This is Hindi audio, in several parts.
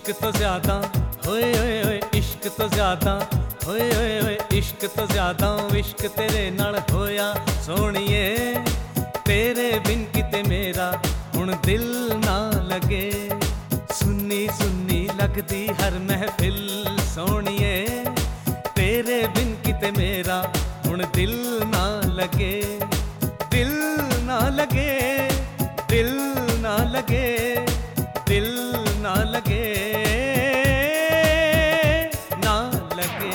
इश्क तो ज्यादा होए होए होए, इश्क तो ज्यादा होए होए होए, इश्क तो ज्यादा इश्क तेरे नाल होया सोहणीए। तेरे बिन किते मेरा हुण दिल ना लगे, सुन्नी सुन्नी लगदी हर महफिल सोहणीए। तेरे बिन किते मेरा हुण दिल ना लगे, दिल ना लगे, दिल ना लगे, दिल ना लगे, ना लगे।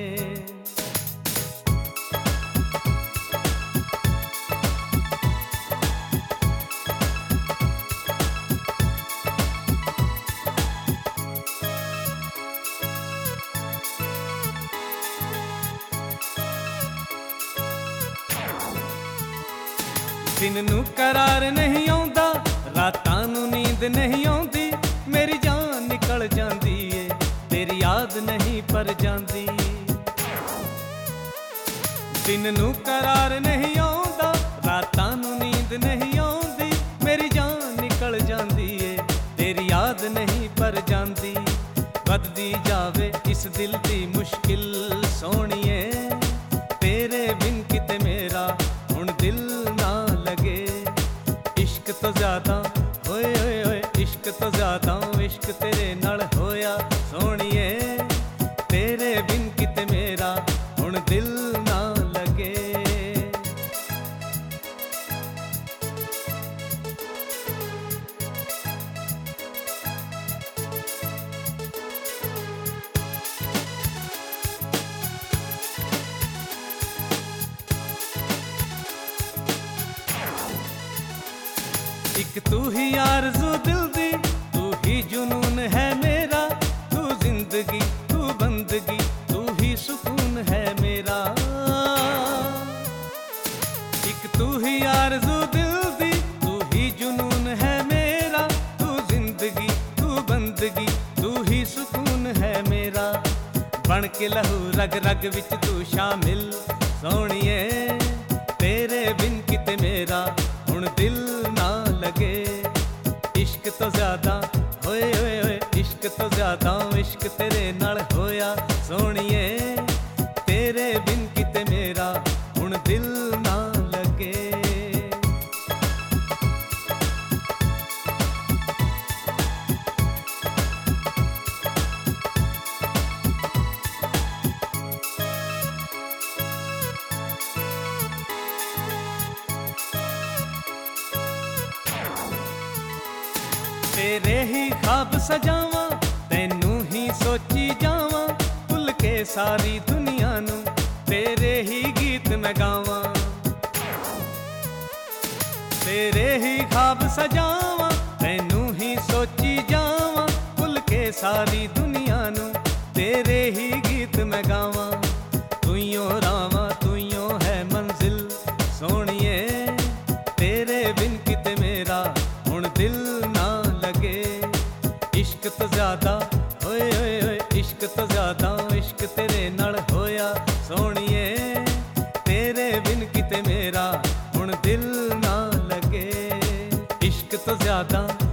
दिन नू करार नहीं आउंदा, रातां नू नींद नहीं आउंदी, मेरी जान निकल जांदी ए तेरी याद नहीं पर जांदी। दिन नू करार नहीं आउंदा, रातां नू नींद नहीं आउंदी, मेरी जान निकल जांदी ए तेरी याद नहीं पर जांदी। वधदी जावे इस दिल दी मुश्किल सोहणीए, तेरे बिन किते मेरा हुण दिल ना लगे। इश्क तो ज्यादा होए होए होए, इश्क तो ज्यादा इश्क तेरे नाल होया सोहणीए। तेरे बिन किते मेरा हुण दिल ना लगे। एक तू ही आरज़ू दिल दी, तू ही जुनून है मेरा, तू जिंदगी तू बंदगी तू ही सुकून है मेरा। एक तू ही आरज़ू दिल दी, तू ही जुनून है मेरा, तू जिंदगी तू बंदगी तू ही सुकून है मेरा। बन के लहू रग रग विच तू शामिल सोहणीए, तेरे बिन किते मेरा हुण दिल ना लगे। इश्क तो ज्यादा होए होए होए, इश्क तो ज्यादा इश्क तेरे नाल होया सोहणीए। तेरे बिन किते मेरा हुण दिल ना लगे। तेरे ही ख्वाब सजावा, तैनू ही सोची जावा, भुल के सारी दुनिया नू तेरे ही गीत मैं गावा। तेरे ही ख्वाब सजावा, तैनू ही सोची जावा, भुल के सारी दुनिया नू तेरे ही गीत मैं गावा। तुइयों रावा तुइयों है मंजिल सोहणीए, तेरे बिन किते मेरा हुण दिल ना लगे। इश्क तो ज्यादा होए होए होए, इश्क तो ज्यादा इश्क तेरे नाल होया सोहणीए। तेरे बिन किते मेरा हुण दिल ना लगे। इश्क तो ज्यादा